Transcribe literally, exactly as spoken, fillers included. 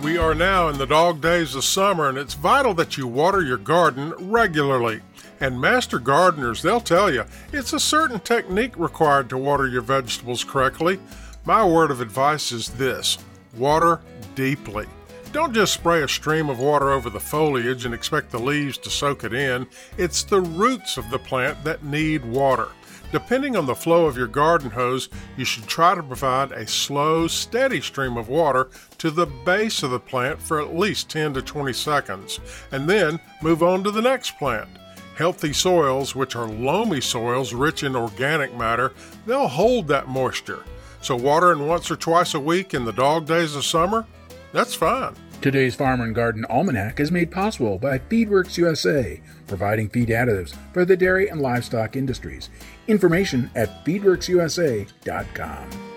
We are now in the dog days of summer, and it's vital that you water your garden regularly. And master gardeners, they'll tell you, it's a certain technique required to water your vegetables correctly. My word of advice is this: water deeply. Don't just spray a stream of water over the foliage and expect the leaves to soak it in. It's the roots of the plant that need water. Depending on the flow of your garden hose, you should try to provide a slow, steady stream of water to the base of the plant for at least ten to twenty seconds, and then move on to the next plant. Healthy soils, which are loamy soils rich in organic matter, they'll hold that moisture. So watering once or twice a week in the dog days of summer, that's fine. Today's Farm and Garden Almanac is made possible by Feedworks U S A, providing feed additives for the dairy and livestock industries. Information at feedworks u s a dot com.